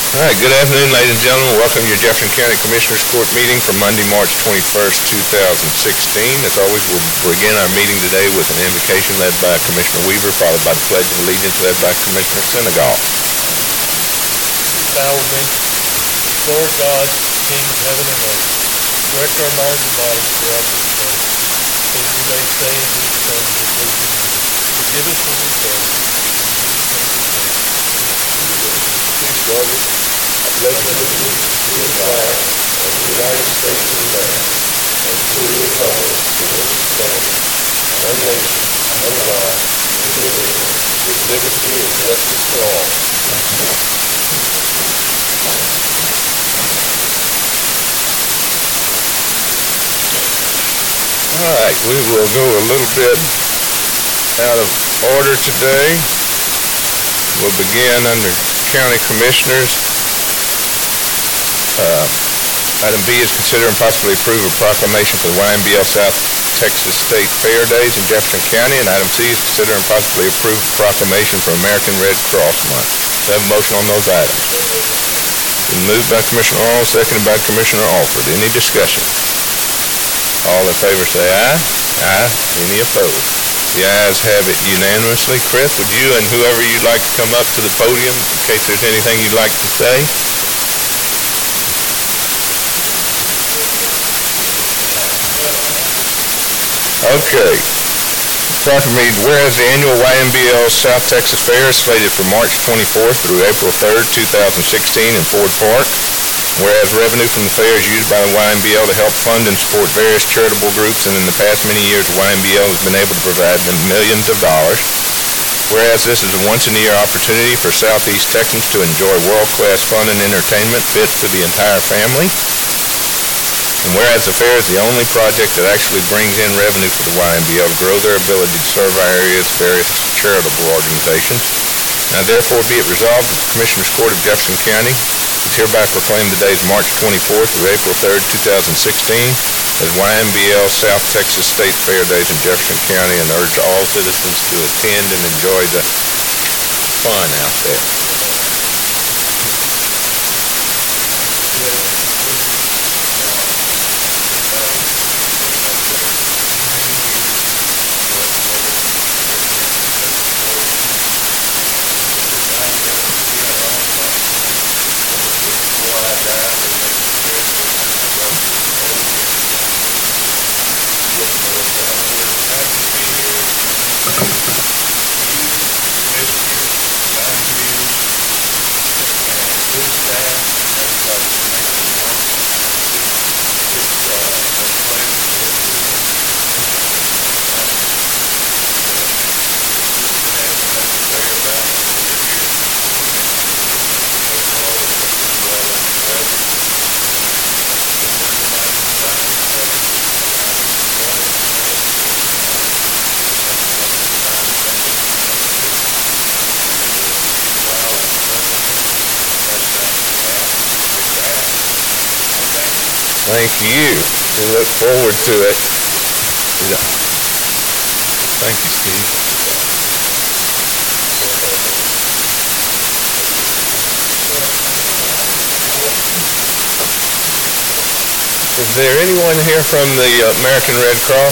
All right, good afternoon, ladies and gentlemen. Welcome to your Jefferson County Commissioners Court meeting for Monday, March 21st, 2016. As always, we'll begin our meeting today with an invocation led by Commissioner Weaver, followed by the Pledge of Allegiance led by Commissioner Senegal. Bow with me. Lord God, King of heaven and earth, direct our minds and bodies throughout this day, so that we may say and do the things that please you. Forgive us when we fail. Please, God, I pledge allegiance to the flag of the United States of America and to the republic for which it stands, one nation, under God, indivisible, with liberty and justice for all. All right, we will go a little bit out of order today. We'll begin under County Commissioners. Item B is consider and possibly approve a proclamation for the YMBL South Texas State Fair Days in Jefferson County. And item C is consider and possibly approve a proclamation for American Red Cross Month. Do I have a motion on those items? Been moved by Commissioner Arnold, seconded by Commissioner Alford. Any discussion? All in favor say aye. Aye. Any opposed? The ayes have it unanimously. Chris, would you and whoever you'd like to come up to the podium in case there's anything you'd like to say? Okay. Proclamation, whereas the annual YMBL South Texas Fair is slated for March 24th through April 3rd, 2016 in Ford Park. Whereas revenue from the fair is used by the YMBL to help fund and support various charitable groups, and in the past many years, YMBL has been able to provide them millions of dollars. Whereas this is a once-in-a-year opportunity for Southeast Texans to enjoy world-class fun and entertainment fit for the entire family. And whereas the fair is the only project that actually brings in revenue for the YMBL to grow their ability to serve our area's various charitable organizations. Now therefore be it resolved that the Commissioners Court of Jefferson County is hereby proclaim the days March 24th through April 3rd, 2016 as YMBL South Texas State Fair Days in Jefferson County, and urge all citizens to attend and enjoy the fun out there. Thank you. We look forward to it. Thank you, Steve. Is there anyone here from the American Red Cross?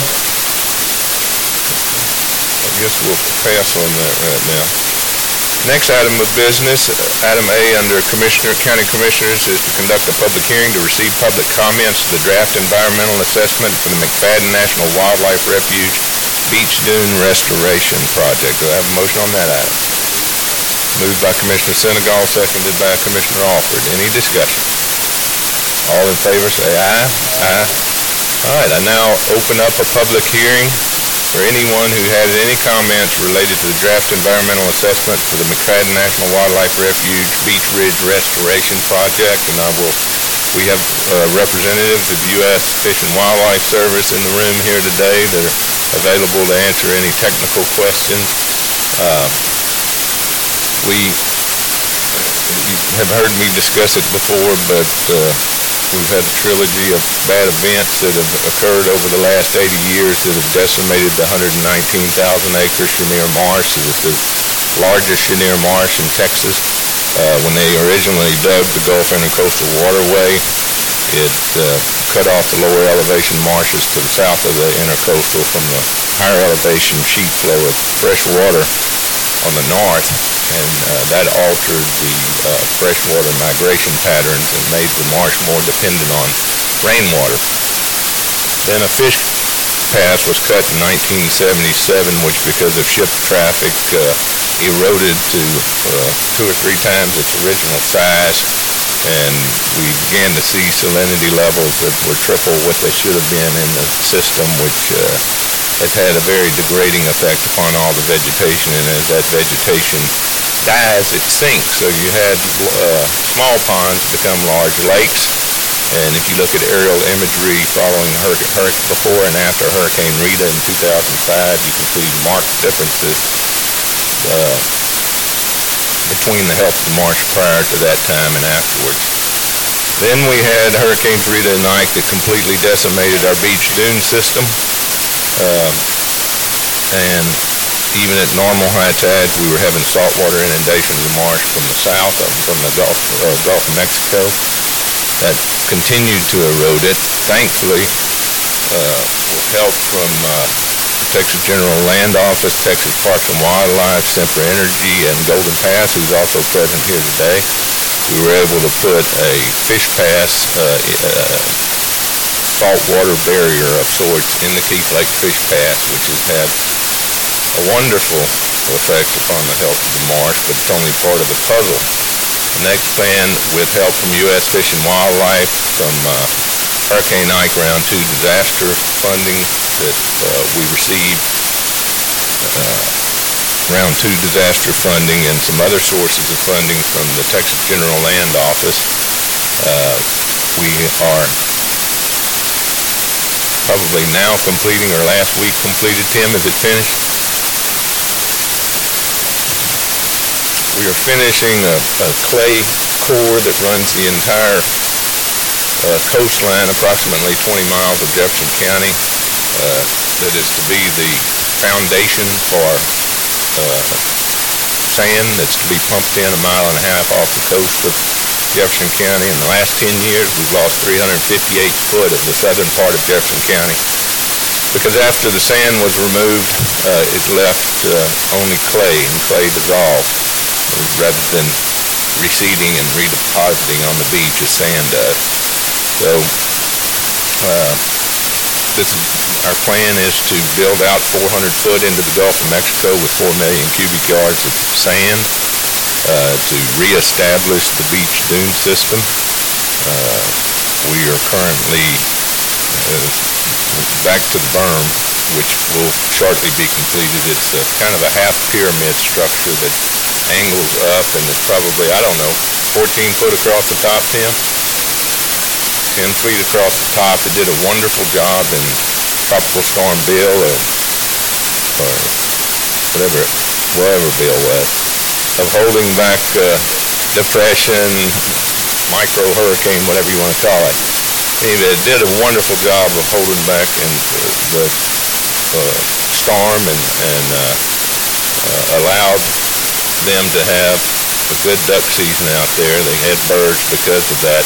I guess we'll pass on that right now. Next item of business, item A under County Commissioners, is to conduct a public hearing to receive public comments to the draft environmental assessment for the McFadden National Wildlife Refuge Beach Dune Restoration Project. Do I have a motion on that item? Moved by Commissioner Senegal, seconded by Commissioner Alford. Any discussion? All in favor say aye. Aye. All right, I now open up a public hearing for anyone who has any comments related to the draft environmental assessment for the McFadden National Wildlife Refuge Beach Ridge Restoration Project. And we have representatives of U.S. Fish and Wildlife Service in the room here today that are available to answer any technical questions. You have heard me discuss it before, but we've had a trilogy of bad events that have occurred over the last 80 years that have decimated the 119,000 acre Chenier Marsh. It's the largest Chenier Marsh in Texas. When they originally dug the Gulf Intercoastal Waterway, it cut off the lower elevation marshes to the south of the intercoastal from the higher elevation sheet flow of fresh water on the north, and that altered the freshwater migration patterns and made the marsh more dependent on rainwater. Then a fish pass was cut in 1977, which because of ship traffic eroded to 2 or 3 times its original size, and we began to see salinity levels that were triple what they should have been in the system, which has had a very degrading effect upon all the vegetation, and as that vegetation dies, it sinks. So you had small ponds become large lakes, and if you look at aerial imagery following before and after Hurricane Rita in 2005, you can see marked differences between the health of the marsh prior to that time and afterwards. Then we had Hurricanes Rita and Ike that completely decimated our beach dune system. And even at normal high tides, we were having saltwater inundation of the marsh from the south, from the Gulf of Mexico. That continued to erode it. Thankfully, with help from the Texas General Land Office, Texas Parks and Wildlife, Sempra Energy, and Golden Pass, who's also present here today, we were able to put a fish pass saltwater barrier of sorts in the Keith Lake Fish Pass, which has had a wonderful effect upon the health of the marsh, but it's only part of the puzzle. The next plan, with help from U.S. Fish and Wildlife, from Hurricane Ike Round 2 disaster funding that we received, Round 2 disaster funding, and some other sources of funding from the Texas General Land Office, we are probably now completing, or last week completed. Tim, is it finished? We are finishing a clay core that runs the entire coastline, approximately 20 miles of Jefferson County, that is to be the foundation for sand that's to be pumped in 1.5 miles off the coast of Jefferson County. In the last 10 years, we've lost 358 foot of the southern part of Jefferson County, because after the sand was removed, it left only clay, and clay dissolved rather than receding and redepositing on the beach as sand does. So our plan is to build out 400 foot into the Gulf of Mexico with 4 million cubic yards of sand to reestablish the beach dune system. We are currently back to the berm, which will shortly be completed. It's kind of a half pyramid structure that angles up, and it's probably, I don't know, 14 foot across the top, Tim? 10 feet across the top. It did a wonderful job in Tropical Storm Bill, or wherever Bill was, of holding back depression, micro hurricane, whatever you want to call it. Anyway, it did a wonderful job of holding back the storm and allowed them to have a good duck season out there. They had birds because of that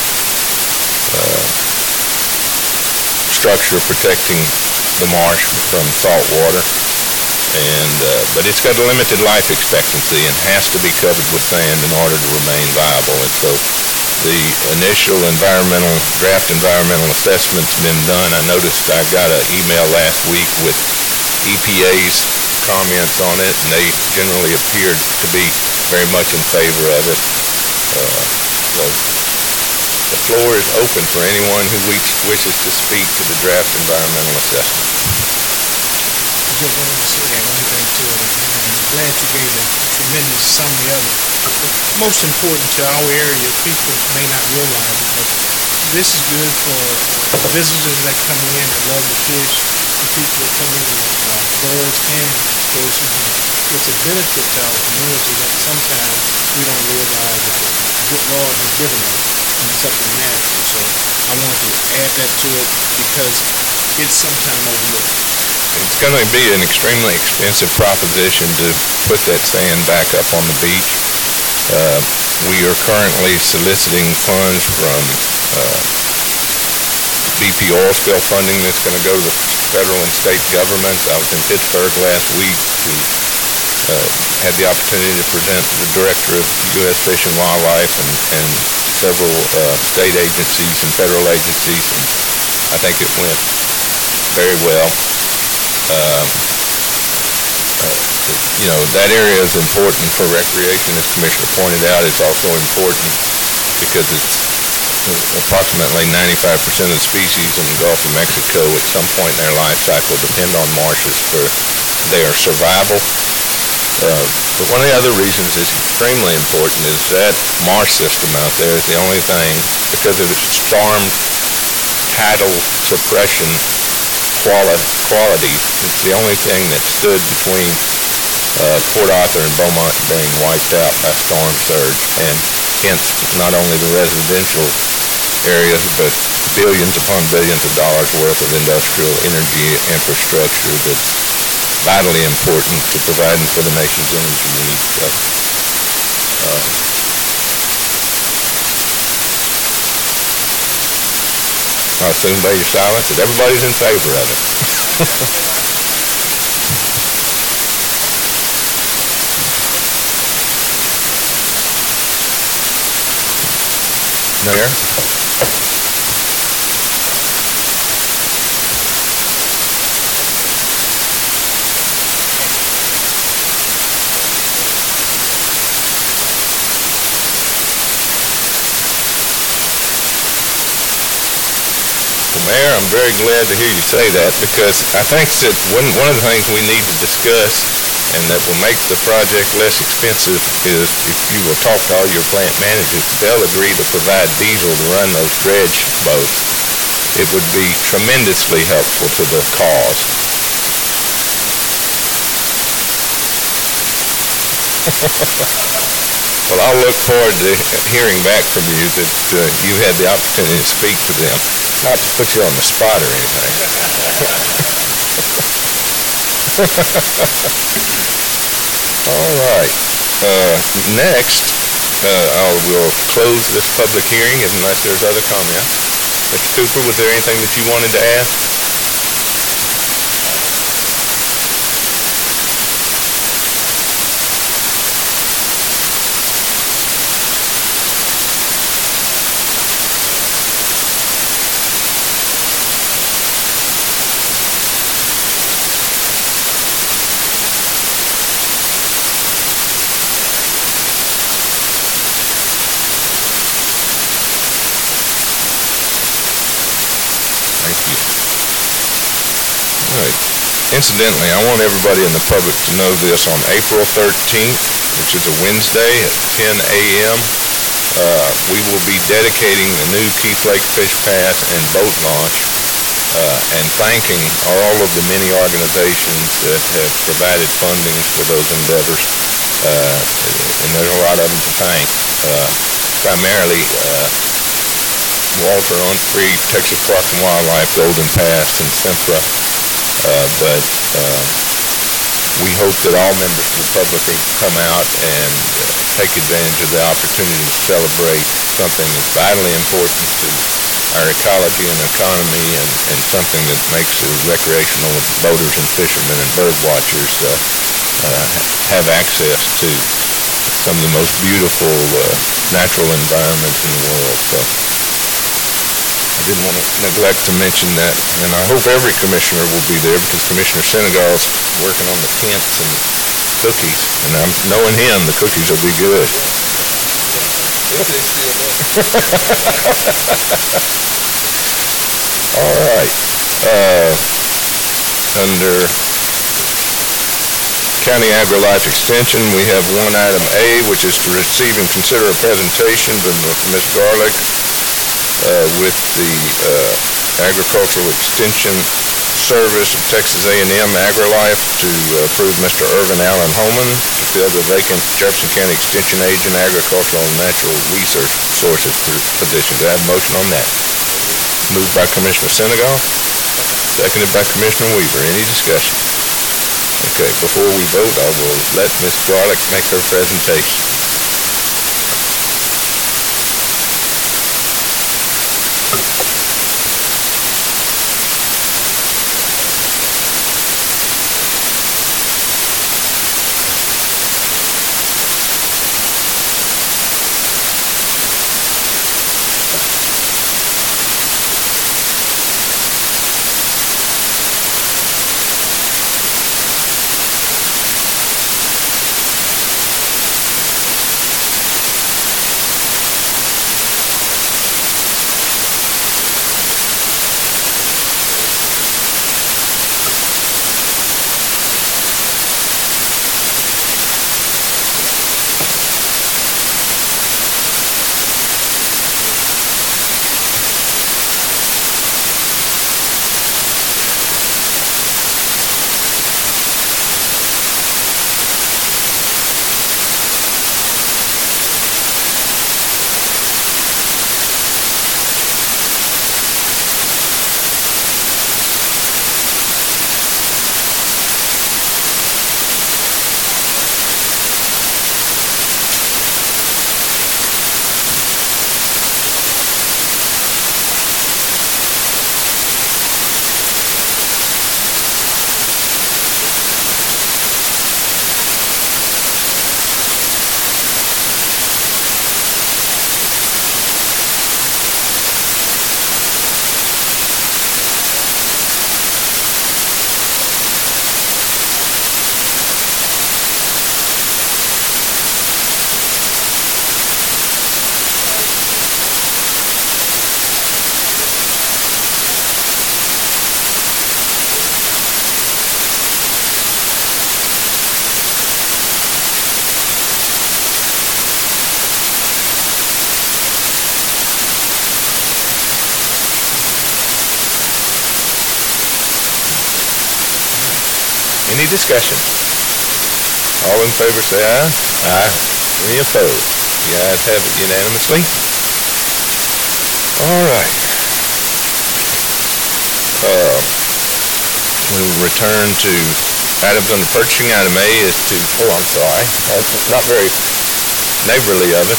structure protecting the marsh from salt water, but it's got a limited life expectancy and has to be covered with sand in order to remain viable. And so the initial draft environmental assessment's been done. I noticed I got an email last week with EPA's comments on it, and they generally appeared to be very much in favor of it. So the floor is open for anyone who wishes to speak to the draft environmental assessment. I just wanted to say one thing to it, and I'm glad you gave a tremendous summary of it. Most important to our area, people may not realize it, but this is good for visitors that come in that love the fish, the people that come in that like birds and persons. It's a benefit to our community that sometimes we don't realize that the good Lord has given us in something natural. So I want to add that to it because it's sometimes overlooked. It's going to be an extremely expensive proposition to put that sand back up on the beach. We are currently soliciting funds from BP oil spill funding that's going to go to the federal and state governments. I was in Pittsburgh last week to had the opportunity to present the director of U.S. Fish and Wildlife and several state agencies and federal agencies, and I think it went very well. You know, that area is important for recreation, as Commissioner pointed out. It's also important because it's approximately 95% of the species in the Gulf of Mexico at some point in their life cycle depend on marshes for their survival. But one of the other reasons it's extremely important is that marsh system out there is the only thing, because of its storm tidal suppression quality, it's the only thing that stood between Port Arthur and Beaumont being wiped out by storm surge, and hence not only the residential areas, but billions upon billions of dollars worth of industrial energy infrastructure that's vitally important to providing for the nation's energy needs. So, I assume by your silence that everybody's in favor of it. Mayor? Well, Mayor, I'm very glad to hear you say that, because I think that one of the things we need to discuss and that will make the project less expensive is if you will talk to all your plant managers, they'll agree to provide diesel to run those dredge boats. It would be tremendously helpful to the cause. Well, I'll look forward to hearing back from you that you had the opportunity to speak to them. Not to put you on the spot or anything. All right. Next, I will close this public hearing unless there's other comments. Mr. Cooper, was there anything that you wanted to ask? Incidentally, I want everybody in the public to know this. On April 13th, which is a Wednesday at 10 a.m., we will be dedicating the new Keith Lake Fish Pass and boat launch and thanking all of the many organizations that have provided funding for those endeavors. And there's a lot of them to thank. Primarily Walter Humphrey, Texas Parks and Wildlife, Golden Pass, and Sempra. But we hope that all members of the public will come out and take advantage of the opportunity to celebrate something that's vitally important to our ecology and economy, and something that makes recreational boaters and fishermen and bird watchers have access to some of the most beautiful natural environments in the world. So I didn't want to neglect to mention that, and I hope every commissioner will be there, because Commissioner Senegal's working on the tents and cookies, and I'm knowing him, the cookies will be good. All right. Under County AgriLife Extension, we have one item A, which is to receive and consider a presentation from Ms. Garlick with the Agricultural Extension Service of Texas A&M AgriLife to approve Mr. Irvin Allen Holman to fill the vacant Jefferson County Extension Agent Agricultural and Natural Resources position. Do I have a motion on that? Moved by Commissioner Senegal, seconded by Commissioner Weaver. Any discussion? Okay, before we vote, I will let Ms. Garlick make her presentation. discussion? All in favor say aye. Aye. Any opposed? The ayes have it unanimously. All right. We'll return to items under purchasing. Item A is to, I'm sorry, that's not very neighborly of it.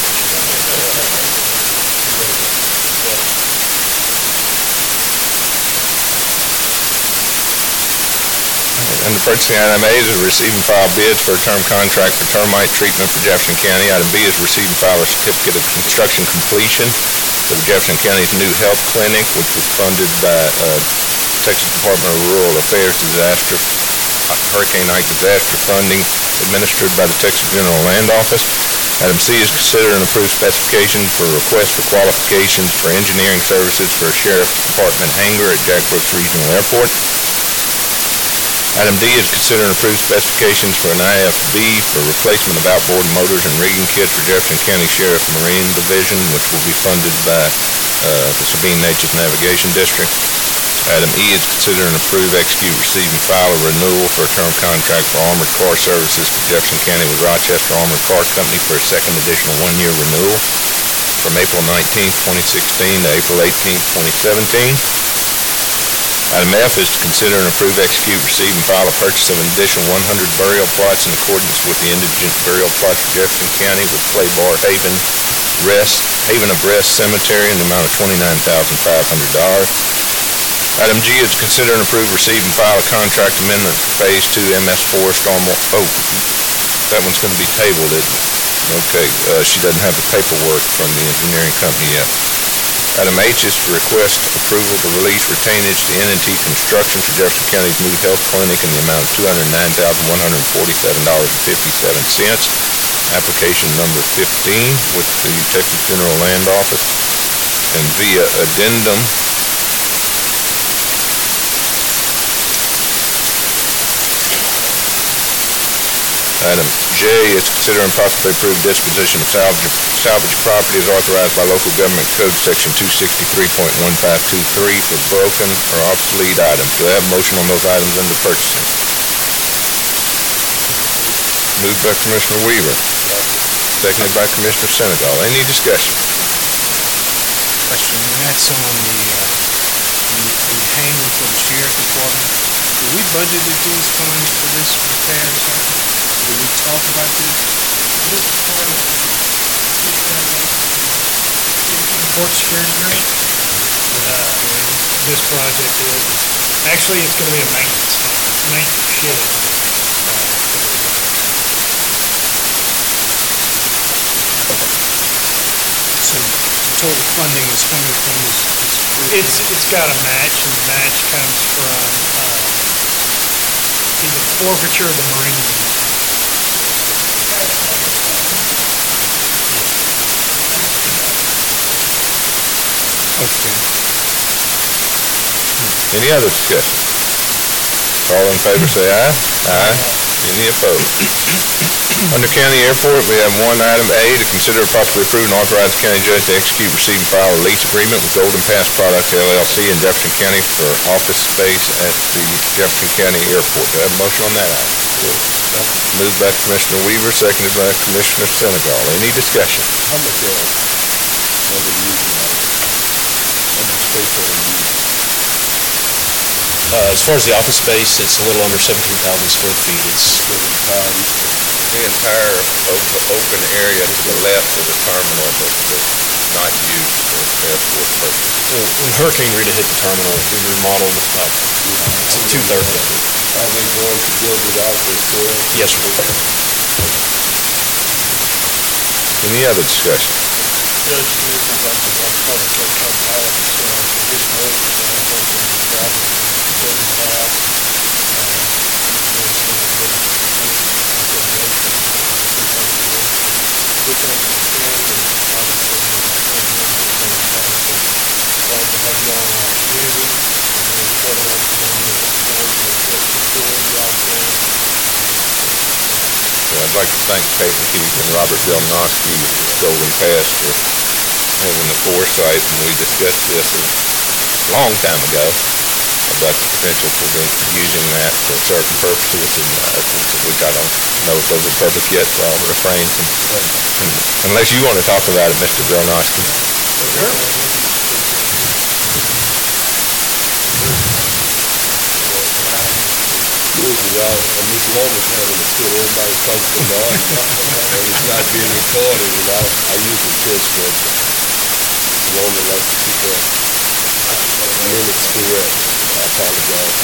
Under purchasing, item A is to receive and file bids for a term contract for termite treatment for Jefferson County. Item B is receive and file a certificate of construction completion for the Jefferson County's new health clinic, which was funded by Texas Department of Rural Affairs Hurricane Ike disaster funding administered by the Texas General Land Office. Item C is consider and approve specifications for request for qualifications for engineering services for a Sheriff's Department hangar at Jack Brooks Regional Airport. Item D is consider and approve specifications for an IFB for replacement of outboard motors and rigging kits for Jefferson County Sheriff Marine Division, which will be funded by the Sabine Neches Navigation District. Item E is consider and approve, execute, receive, and file a renewal for a term contract for armored car services for Jefferson County with Rochester Armored Car Company for a second additional one-year renewal from April 19, 2016 to April 18, 2017. Item F is to consider and approve, execute, receive, and file a purchase of an additional 100 burial plots in accordance with the indigent burial plots for Jefferson County with Claybar Haven of Rest Cemetery in the amount of $29,500. Item G is to consider and approve, receive, and file a contract amendment for Phase 2 MS4 Stormwater. That one's going to be tabled, isn't it? Okay, she doesn't have the paperwork from the engineering company yet. Item H is to request approval to release retainage to N&T Construction for Jefferson County's new health clinic in the amount of $209,147.57. Application number 15 with the Texas General Land Office. And via addendum, item J is consider and possibly approve disposition of salvage property as authorized by local government code section 263.1523 for broken or obsolete items. Do I have a motion on those items under purchasing? Moved by Commissioner Weaver. Seconded by Commissioner Senegal. Any discussion? Question, and that's on the hangar for the sheriff department. Did we budgeted these funds for this repair or something? Did we talk about this? This is part of the Port Security Grant. This project is, actually it's going to be a maintenance shed. So the total funding is coming from this. It's got a match, and the match comes from either forfeiture of the Marine unit. Okay. Any other discussion? All in favor say aye. Aye. Any opposed? Under county airport, we have one item A, to consider possibly approve and authorize the county judge to execute, receive, and file a lease agreement with Golden Pass Products LLC in Jefferson County for office space at the Jefferson County Airport. Do I have a motion on that item? Moved by Commissioner Weaver, seconded by Commissioner Senegal. Any discussion? How much are they using? How much space are they using? As far as the office space, it's a little under 17,000 square feet. It's The entire open area to the left of the terminal that's not used for airport purposes. when Hurricane Rita hit the terminal, we remodeled about two-thirds of it. Are they going to build it out themselves? Yes, sir. Any other discussion? Judge, this is like a public pilot, so additional I'd like to thank Peyton Keith and Robert Jelnowski of Golden Pass for having the foresight, and we discussed this a long time ago, about the potential for them using that for certain purposes, and which I don't know if those are public yet, so I'll refrain from, unless you want to talk about it, Mr. Velnosky. Usually, Mr. Lomas having to put everybody focused on, and it's not being recorded, and I usually catch that. Lomas likes to keep that minutes correct. I apologize.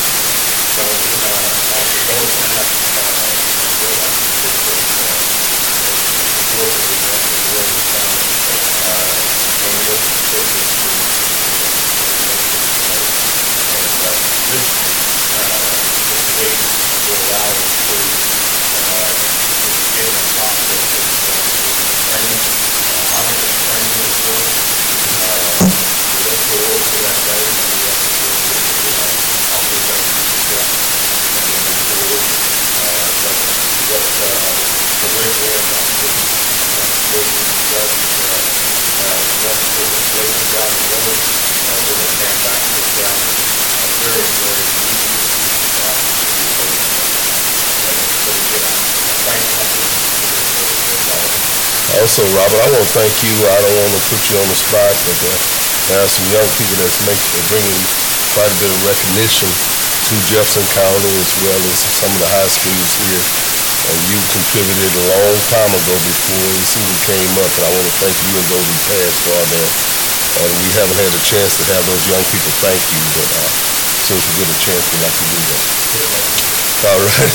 Also, Robert, I want to thank you. I don't want to put you on the spot, but there are some young people that's bringing quite a bit of recognition to Jefferson County as well as some of the high schools here. You contributed a long time ago before this even came up, and I want to thank you and Golden Pass for all that. And we haven't had a chance to have those young people thank you, but as soon as we get a chance, we'd like to do that. All right.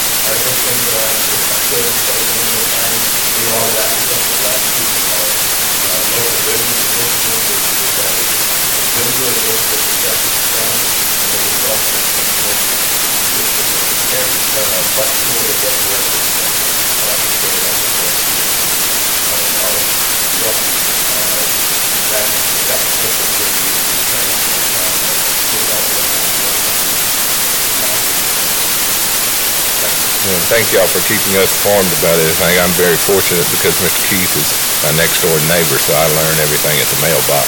Thank y'all for keeping us informed about everything. I'm very fortunate because Mr. Keith is my next door neighbor, so I learn everything at the mailbox.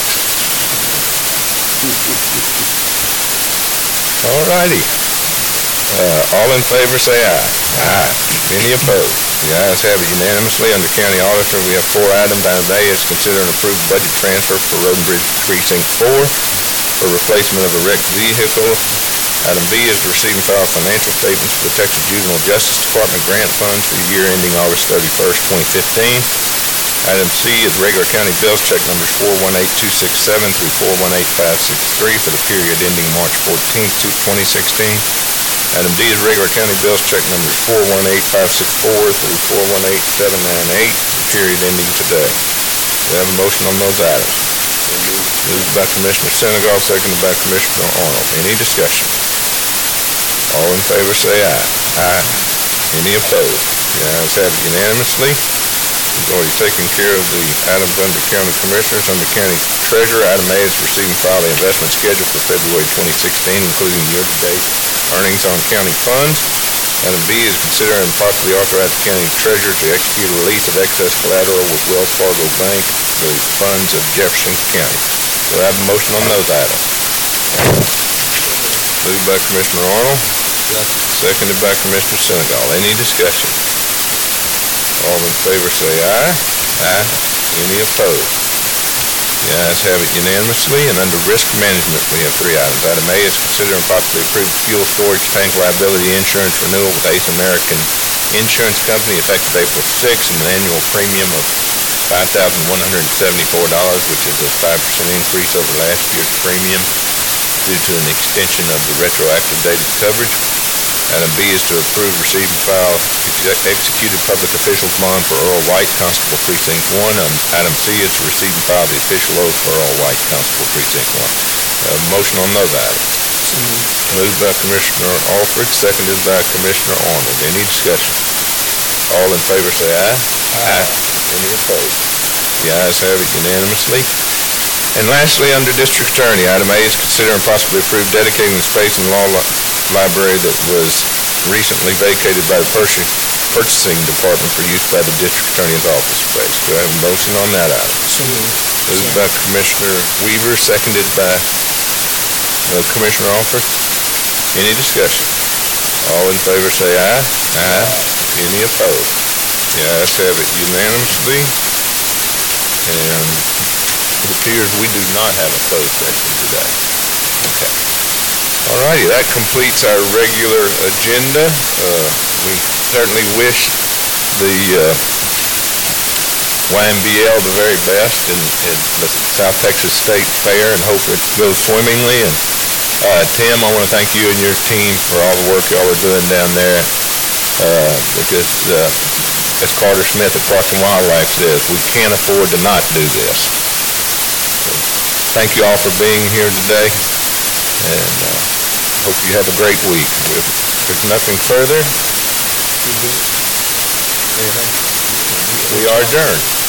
All righty. All in favor say aye. Aye. Any opposed? The ayes have it unanimously. Under County Auditor, we have 4 items. Item A is consider and approve budget transfer for Road and Bridge Precinct 4 for replacement of a wrecked vehicle. Item B is to receive and file financial statements for the Texas Juvenile Justice Department grant funds for the year ending August 31st, 2015. Item C is regular county bills check numbers 418267 through 418563 for the period ending March 14th, 2016. Item D is regular county bills check numbers 418564 through 418798 for the period ending today. Do we have a motion on those items? Moved by Commissioner Senegal, seconded by Commissioner Arnold. Any discussion? All in favor say aye. Aye. Any opposed? The ayes have it unanimously. We've already taken care of the items under County Commissioners. Under County Treasurer, item A is receive and file the investment schedule for February 2016, including year-to-date earnings on county funds. Item B is consider and possibly authorize the County Treasurer to execute a release of excess collateral with Wells Fargo Bank, the funds of Jefferson County. Do I have a motion on those items? Moved by Commissioner Arnold. Seconded by Commissioner Senegal. Any discussion? All in favor say aye. Aye. Any opposed? The ayes have it unanimously. And under risk management, we have 3 items. Item A is consider and possibly approve fuel storage tank liability insurance renewal with Ace American Insurance Company effective April 6th and an annual premium of $5,174, which is a 5% increase over last year's premium due to an extension of the retroactive dated coverage. Item B is to approve, receive, and file executed public officials bond for Earl White, Constable Precinct 1. Item C is to receive and file the official oath for Earl White, Constable Precinct 1. Motion on those items. Moved by Commissioner Alford, seconded by Commissioner Arnold. Any discussion? All in favor say aye. Aye. Any opposed? The ayes have it unanimously. And lastly, under District Attorney, item A is consider and possibly approve dedicating the space in the law library that was recently vacated by the purchasing department for use by the District Attorney's office space. Do I have a motion on that item? So moved. Moved by Commissioner Weaver, seconded by Commissioner Alford. Any discussion? All in favor say aye. Aye. Any opposed? The ayes have it unanimously. And it appears we do not have a closed session today. Okay. All righty, that completes our regular agenda. We certainly wish the YMBL the very best in the South Texas State Fair and hope it goes swimmingly. And Tim, I want to thank you and your team for all the work y'all are doing down there, because as Carter Smith at Parks and Wildlife says, we can't afford to not do this. So, thank you all for being here today, and hope you have a great week. If there's nothing further, we are adjourned.